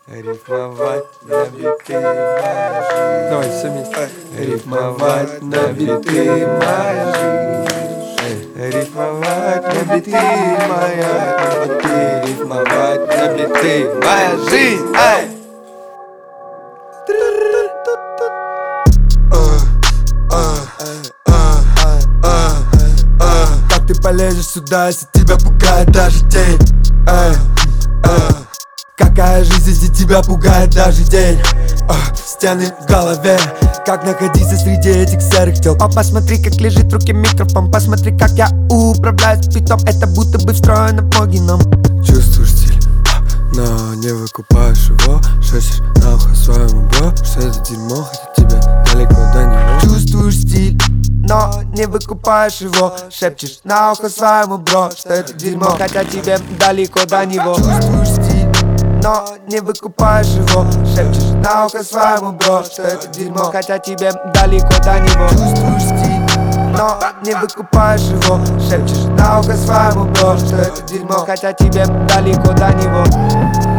Рифмовать на биты моя жизнь. Давай все вместе. Рифмовать на биты моя жизнь. Рифмовать на биты моя биты. Рифмовать на биты моя жизнь. Как ты полезешь сюда, если тебя пугает даже тень? Какая жизнь, если тебя пугает даже день? Стены в голове, как находиться среди этих серых тел? Посмотри, как лежит в руке микрофон, посмотри, как я управляю спитом. Это будто бы встроено в геном. Чувствуешь стиль, но не выкупаешь его. Шепчешь на ухо своему бро, что это дерьмо, хотя тебе далеко до него. Чувствуешь стиль, но не выкупаешь его. Шепчешь на ухо своему бро, что это дерьмо, хотя тебе далеко до него. Чувствуешь стиль, но не выкупаешь его. Шепчешь на ухо своему бро, что это дерьмо, хотя тебе далеко до него. Чувствуешь стиль, но не выкупаешь его. Шепчешь на ухо своему бро, что это дерьмо, хотя тебе далеко до него.